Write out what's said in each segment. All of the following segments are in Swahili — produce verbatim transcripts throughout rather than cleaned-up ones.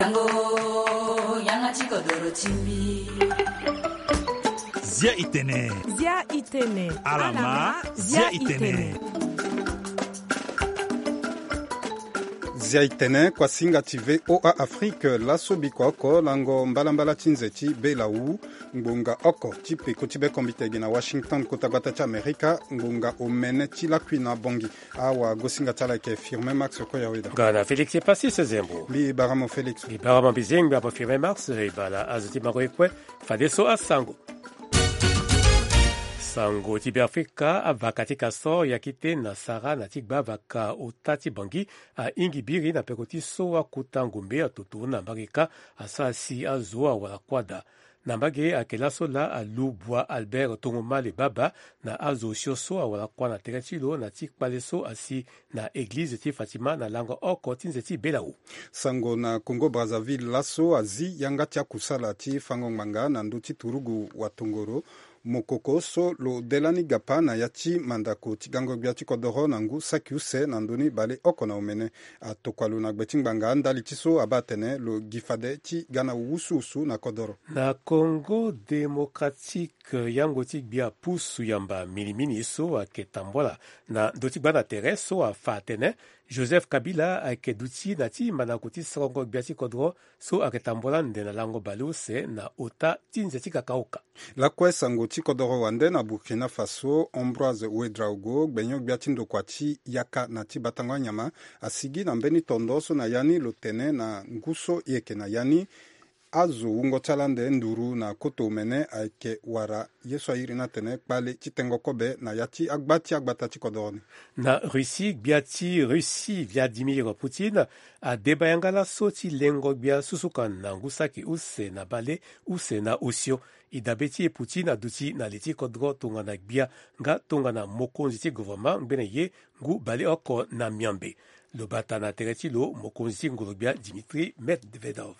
Zia itene. Zia itene. Alama. Zia itene. Zia itene kwa singa tive O A Afrique laso bikoko lango mbalambala chinzechi belau ngunga oko chipe kotibe kombitegi na Washington kotagata cha Amerika ngunga omene chila kwina bongi awa gosinga tala ke firme Max ko yawida gana Felix Epasi sezembo li baramo Felix li baramo bizenga ba firme Max bala azuti maroekwe fadeso asango sango tibi Afrika avakatika so yakite na Sara na tigba vaka otati bangi a ingibiri na pekoti so wa kutangumbe atutu na mbagika asasi azoa wala kwada na mbage akelaso la alubwa Albert Tongomale baba na azo shoso wala kwa na teretilo na tikpaleso asi na eglise ti Fatima na lango oko tinzeti belau sango na Congo Brazzaville laso azi yangati akusala ti fango manga na nduti turugu wa Tongoro mokokoso lo delani gapana yachi mandako tigango biati kodoro nangu sakiuse nandoni bale oko na omene atokwalu na gbetingbanga ndali tiso abatene lo gifade ti gana ususu na kodoro na Congo Démocratique yango ti bia pusu yamba milimini so aketambola na doti bana tereso afatene Joseph Kabila akeduti na ti manakoti songo biati kodro so aketambola ndena lango baluse na ota tinzeti kakauka la kwesango ti kodoro wande na Burkina Faso Ambroise Ouedraogo gbenyo biati ndokwati yaka na ti batango nyama asigi na mbeni tondoso na yani lotene na nguso yeke na yani azu ungo talande nduru na koto mene aike wara yeso ayiri na tene kpale chitengo kobe na yati agbati agbata chikodoni na Russie biati Russie Vladimir Putin a debayangala soti lengo bia susuka na ngusaki use na bale use na osio idabeti Putin aduti na leti kodro tonga na bia nga tonga na mokonzi ti gouvernement mbene ye ngu bale oko na miambe lo bata na teretilo mokonzi ngolobia Dmitry Medvedev.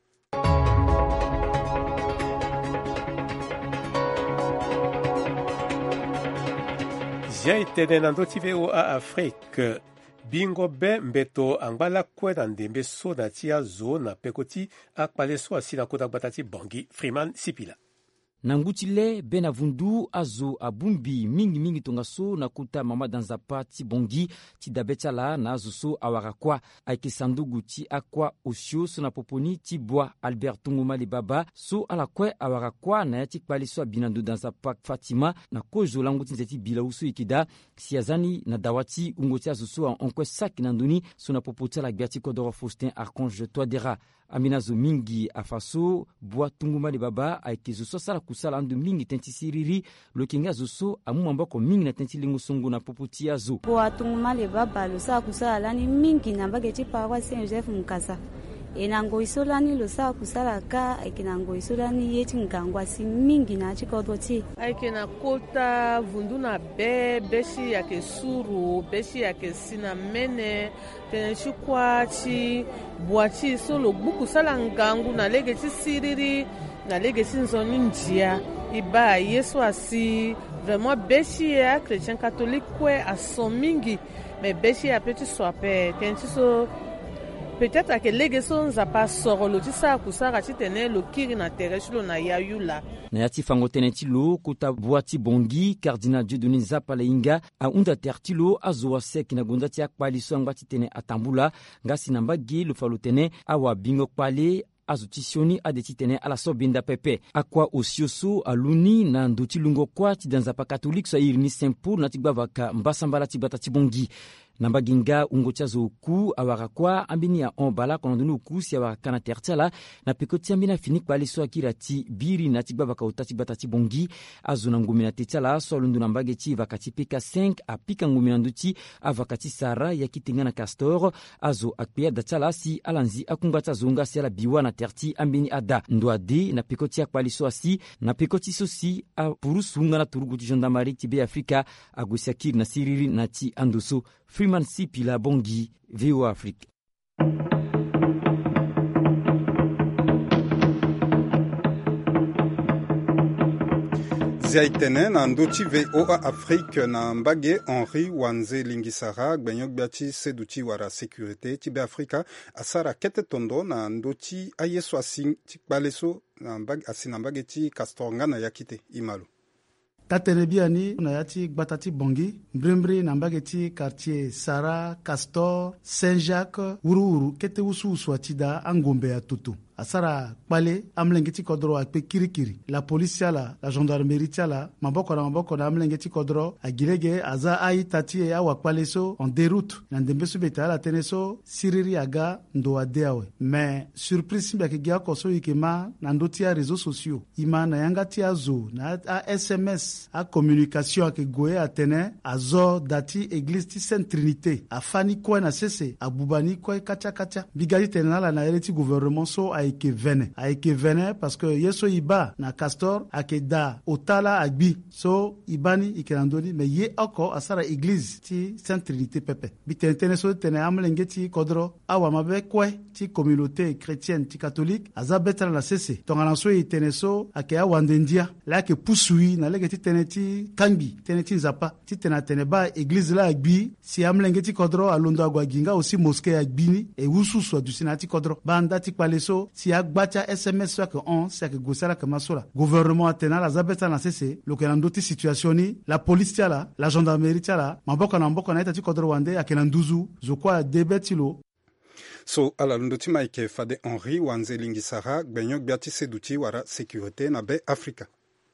Zia itene na ndoti O A Afrique bingo be mbeto angbala kwe na ndembe so na tia zo na pekoti akpale so asina kota batati bangi Freeman Sipila na nguti le be na vundu azo abumbi mingi mingi tonga so na kuta mama danzapa ti bongi ti dabetia la na azo so awara kwa aike sandugu ti akwa osio so na poponi ti bwa Albert Tongomale baba so ala kwe awara kwa na ya ti kpali so abinando danzapa Fatima na kozo langu ti nzeti bila uso ikida siazani na dawati ungo ti azo so onkwe saki na nduni so na popoti ala gbiati kodoro Faustin Archange Toadera amina zo mingi afaso bwa Tongomale baba aike zo so sala kusala andu mingi tenti siriri lokinga zo so amu ambako mingi na tenti lingo songo na popoti azo bwa Tongomale baba lo sa kusala lani mingi na mbage ti parwa Saint Joseph Mukasa enango isolani lo sa kusala ka aikenango isolani yeti ngangwa si mingi na chikodoti aikena kota vundu na be beshi yake suru beshi yake sina mene teneshi kwachi bwachi solo buku sala ngangu na lege ti siriri na lege ti nzoni njia iba yesu asi vraiment beshi ya chrétien catholique kwe aso mingi mais beshi ya petit soape tenchi so peut-être que les gens n'ont pas sorti le tisa kusara titene le kiri na tereshlo na yayula na yati fango tenetilo kuta boati bongi cardinal Dieudonné Nzapa Inga a unda tertilo azoa sek na gonda ti akpali so ngati tene atambula ngasi na mbagi lo falotene awa bingo kpale azutisioni adetitene ala sobinda pepe akwa osioso aluni na ndoti lungo kwa ti danzapa catholique so irini Saint-Paul na tigbavaka mbasambala tibata tibongi namba ginga ungo chazo ku awara kwa ambini ya onbala konondunu ku si awara kana tertiala na pekoti ambina finik bali so akira ti biri na tigbaba ka utati batati bongi azuna ngumina tetala so lundu namba geti vakati peka cinq apika ngumina nduti avakati sara yakitinga na castor azo akpia datala si alanzi akumbata zonga si ala biwa na terti ambini ada ndwade na pekoti akpali so asi na pekoti so si a purusunga na turugu ti gendarmerie ti be Afrika agosiakir na siriri na ti andoso Freeman Sipila Bongi, V O A Afrique. zia itene na ndoti V O A Afrique na mbage Henri Wanze Lingisara gbenyok biachi seduchi wara sécurité tibe Afrika asara kete tondo na ndoti ayeso asin tikbaleso na mbage asina mbage ti Castor na yakite imalu tatenebiani na yati gbatati bongi mbrimbri na mbage ti quartier Sara Castor Saint-Jacques wuru wuru kete usu usu atida angombe ya tutu asara kpale amlengeti kodro akpe kirikiri la police la la gendarmerie la maboko na maboko na amlengeti kodro agilege aza ai tati ya wakpale so en déroute na ndembe so beta la teneso siriri aga ndo adeawe mais surprise mbake gia koso ikema na ndoti ya réseaux sociaux ima na yangati azo na a S M S a communication ke goye atene azo dati église ti Sainte Trinité afani ko na sese abubani ko kacha kacha bigati tenala na eleti gouvernement so aike vene aike vene parce que yeso iba na Castor akeda otala agbi so ibani ikenandoni mais ye oko asara église ti Sainte Trinité pepe bitentene so tene amlengeti kodro awa mabe kwe ti communauté chrétienne ti catholique azabetra na sese tongana so itene so ake awandendia la ke pusui na lege ti tene ti kangi tene ti nzapa ti tene tene ba église la agbi si amlengeti kodro alondo agwa ginga aussi mosquée agbini e wusu so du sinati kodro banda ti paleso si agbacha S M S so ke on se ke gosara ke masola gouvernement atena la zabeta na sese lo ke ndoti situation ni la police tiala la gendarmerie tiala maboko na mboko na ita ti kodro wande akena nduzu zo kwa debetilo so ala ndoti maike fade Henri Wanze Lingisara gbenyok biati seduti wara sécurité na be Afrika.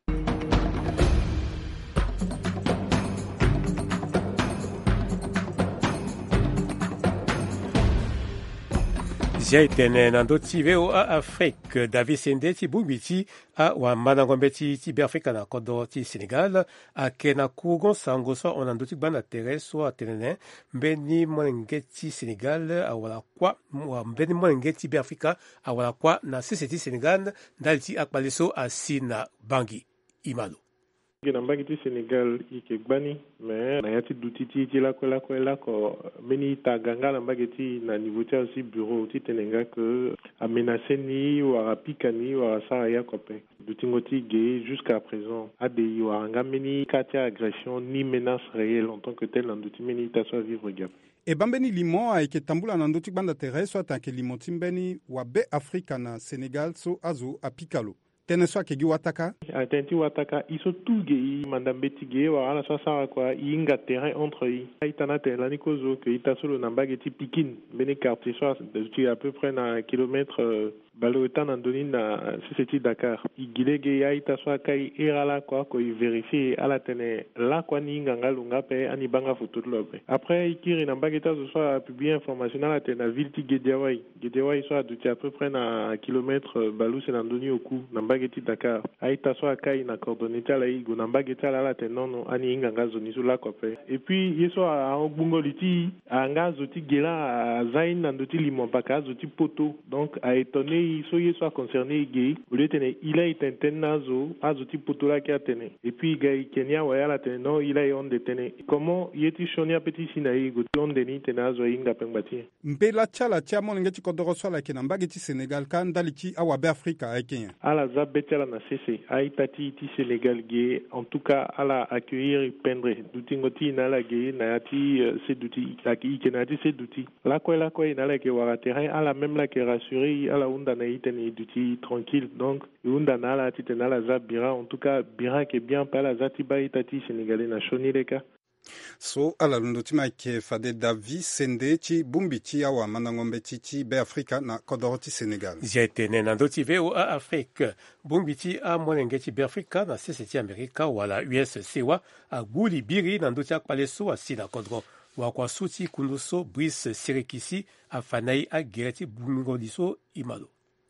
Zia itene na ndoti V O A Afrique David Sende ti bumbiti a wa manangombe ti ti be Afrika na kodo ti Sénégal a kena kugon sango so on ndoti bana tere so atenene mbeni monengeti Sénégal a wala kwa wa mbeni monengeti be Afrika a wala kwa na sese ti Sénégal ndalti akpaleso asina bangi imalo na mbagi ti Sénégal ike gbani mais na yati duti ti ti la kwela kwela ko meni tagangala na mbagi ti na niveau ti aussi bureau ti tenenga que a menacé ni ou a pikani ou a sa ya kopé duti ngoti ge jusqu'à présent a de yoanga meni katia agression ni menace réelle en tant que tel en duti meni ta so vivre gap e bambeni limo ayeke tambula na ndoti banda tere so atanke limo ti mbeni wa be Afrika na Sénégal so azo apikalo tene so akegi wataka atenti wataka iso tuge i mandambeti ge wa ala so sara kwa inga terrain entre i itana tela nikozo ke itasolo na mbageti Pikine bene quartier so tu à peu près na kilomètre euh, balota na ndoni na siseti Dakar igilege ya itaso kai erala kwa ko i vérifier ala tene la kwa ni nganga lunga pe ani banga photo lope après ikiri na mbageta so so publier information ala tene na ville ti Guédiawaye Guédiawaye so tu à peu près na kilomètre balu se na ndoni oku na mbageti Dakar aita so kai na coordonner la igo na mbageta la la tene non ani nganga zoni so la kope et puis yeso a bungoliti anga zoti gela zain na ndoti limompaka zoti poto donc a étonné so ye soit concerné gay au lieu tene il a été tenazo azoti potola ki atene et puis gay Kenya wa la tene non il a on de tene comment yeti shonia petit sinaï go on de ni tenazo inga pembati mbela chala tia mon ngeti ko doro so la ke na mbageti Sénégal kan daliki awa be Afrika ay Kenya ala zabetela na cc ay tati ti Sénégal gay en tout cas ala accueillir pendre dutingoti na la gay na yati c'est duti la ki kenati c'est duti la ko la ko na la ke wa terrain ala même la ke rassurer ala unda na itene duti tranquille donc unda na la titena la za bira en tout cas bira ke bien pa la zati ba itati sénégalais na shoni leka so ala ndoti maike fade David Sende ti bumbiti awa manangombe ti ti be Afrika na kodoro ti Sénégal zia itene na ndoti V O A Afrique bumbiti a monenge ti be Afrika na sese ti Amerika wala U S sewa a guli biri na ndoti akpaleso asina kodro wakwa suti kunuso Brice Serekisi afanai a gereti bungoliso imalo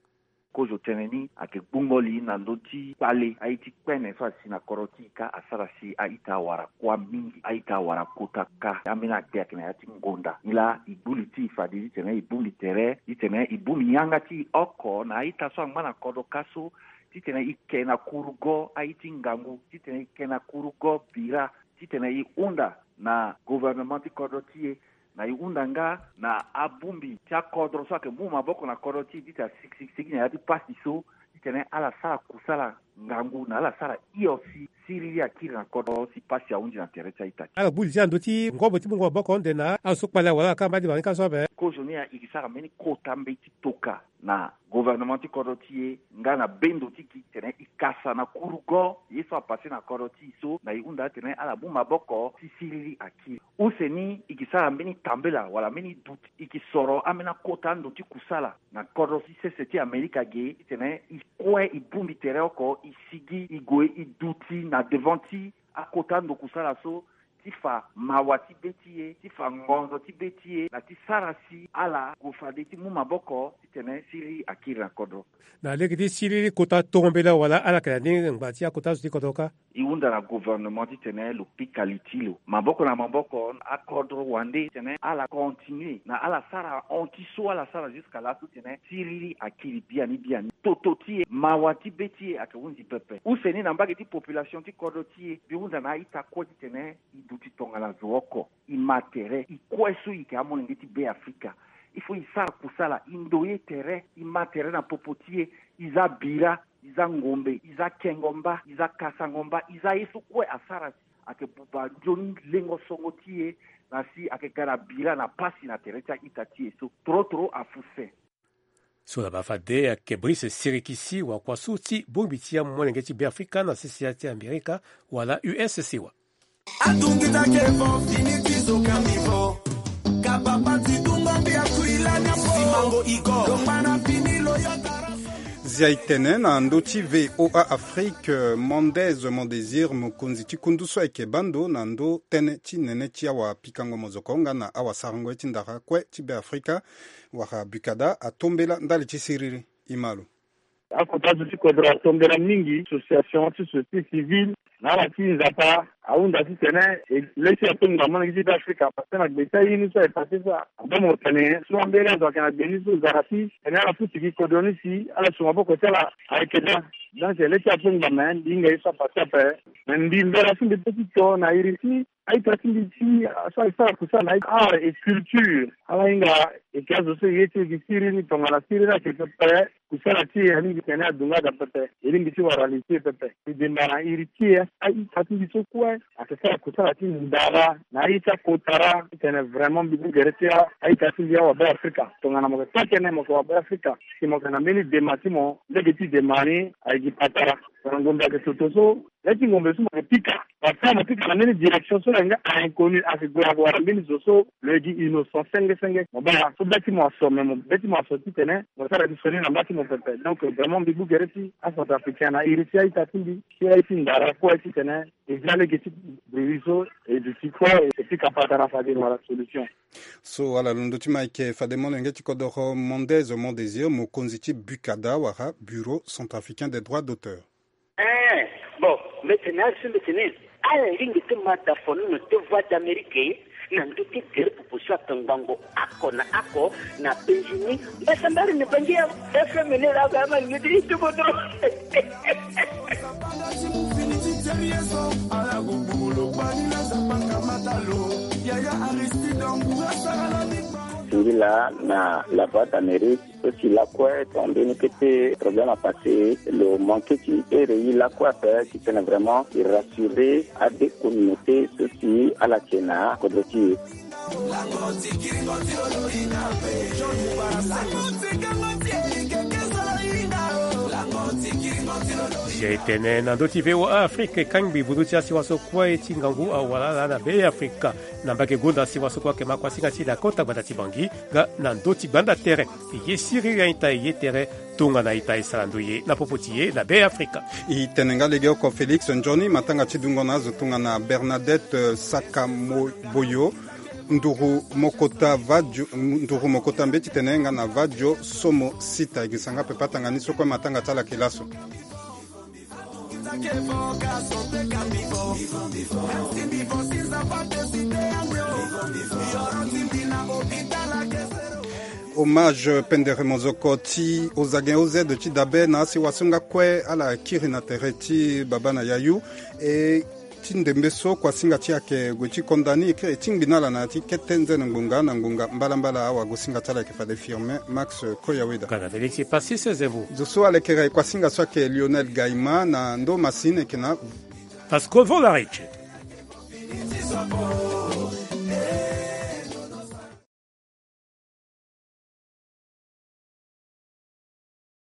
kozo teneni ake bungoli na ndoti pale aiti kwene fasi na korotika asarasi aita wara kwa mingi aita wara kotaka amina tia kena yati ngonda ila ibuli ti fadi tene ibuli tere tene ibuli nyanga ti oko na aita so ngana kodokaso titene ikena kurugo aiti ngangu titene ikena kurugo bira titene unda na gouvernement ti kodotie na iunda nga na abumbi tia kodro so ke muma boko na kodoti dita six six six na yati pasi so tene ala sara kusala ngangu na ala sara iosi siri akiri na kodo si pasi ya unji na terecha itaki ala buli jando ti ngobo ti bungo boko ndena asukpala wala kamba di banka sobe ko joni ya ikisara meni kota mbeti toka na gouvernement ti kodo ti nga na bendo ti ki tene ikasa na kurugo yeso apasi na kodo ti so na iunda tene ala buma boko si siri akiri useni ikisara meni tambela wala meni dut ikisoro amena kota ndo ti kusala na kodo si sese ti Amerika ge tene ikwe ibumbi tere oko isigi igwe iduti na devanti akota ndo kusala so tifa mawati betie tifa ngonzo ti betie na ti sarasi ala gofade ti mu maboko tene siri akiri na kodo na leki ti siri kota tombela wala ala kala ni ngati akota ti kodoka iunda na gouvernement ti tene lo pikalitilo maboko na maboko akodo wande tene ala continue na ala sara ontiso ala sara jusqu'à la tene siri akiri biani biani tototi mawati betie akawunzi pepe useni na mbage ti population ti kodo ti biunda na ita ko ti tene duti tonga la zooko imatere ikwesu ike amone ngeti be Afrika ifo isara kusala indoye tere imatere na popotie iza bira iza ngombe iza kengomba iza kasangomba iza yesu kwe asara ake buba joni lengo songotie na si ake gara bira na pasi na terecha itatie so tro tro afuse sula bafade ake Brice Sirikisi wa kwa suti bombitia mwone ngeti be Afrika na sisi ati Amerika wala U S C wa atungita kevo finitizo kambivo kapapati tunga pia kuila na simango iko domana pinilo yotara ziaitene na ndoti V O A Afrique Mondaise Mon Désir mokonzi ti kunduso eke bando na ndo tene ti nene ti awa pikango mozokonga na awa sarango ti ndara kue ti be Afrika waka bukada atombela ndali ti siriri imalu akota ti kodra tombela mingi association ti société civile na la ti nzapa aunda ti tene lesi atonga mona ki ti Afrika parce na gbesa yini so e pase sa abomo tene so ambere zo kana beni so zarati ene ala futi ki kodoni si ala so maboko tela aikeda dans lesi atonga men dinga isa pase pe ndi mbera si de petit to na irisi ai tasindi ti so isa kusana ai art et culture ala inga e kazo so yeti ki siri ni tonga la siri na ke pe kusana ti ani tene adunga da pepe ilingi ti waralite pepe idimana iriti ai tasindi so kwa akisema kusala ti ndara na ita kotara tene vraiment bibu geretia ai tasindi ya wa Afrika tongana mo ta kene mo wa Afrika si mo kana meni de matimo de ti de mani ai gi patara ngombe ke totoso leti ngombe sumo ke pika pasama pika na meni direction so nga inconnu afigura kwa mbili zoso legi innocent senge senge mo ba so beti mo so mo beti mo so ti tene mo sara di soni na bati mo pepe donc vraiment bibu gereti a South Africa na irisia ita tindi kia iti ndara kwa iti tene ezale ke ti briso et du tikwa et puis kapatara fadi la solution so ala londo ti maike fademon ngeti kodoro Mondaise Mon Désir mokonzi ti bukada wara bureau centrafricain des droits d'auteur. Eh, bon, maintenant, c'est maintenant. À la ligne de Matafone, nous te voix d'Amérique, nous te dire pour pousser à Tangango, Ako, na Ako, na Benjini, mais ça m'a rien de Benjini, et fait mener la gamme, nous dit tout votre. Là, na la boîte d'Amérique, aussi la quoi étant donné que c'est problème à passer, le manque qui est réuni la quoi faire, qui tenait vraiment rassurer à des communautés, ceci à la Tchéna, Kodoti. Jaitene na ndoti V O A Afrique kangbi buduti asiwaso kwa eti ngangu awala na be Afrika nambake gonda asiwaso kwa kema kwa singa sida kota batati bangi ga na ndoti banda tere ye siri ya ita ye tere tunga na ita isalanduye na popotiye na be Afrika itenenga legeo ko Felix Njoni matanga chidungo nazo tunga na Bernadette Sakamoboyo nduru mokota vajo nduru mokota mbeti tenenga na vajo somo sita igisanga pepata ngani soko matanga tala kilaso hommage pendere mozoko ti ozage oze ti dabe na si wasunga kwe ala kiri na tereti babana yayu e tindembeso kwa singa tiake gwechi kondani ke tingbinala na ti ketenze ngunga na ngunga mbala mbala awa gosinga tala ke fade firme Max Koyaweda kana delexi pasise zevu zoso alekere kwa singa swake Lionel Gaima na ndo masine kina Pasco Volaric. It is a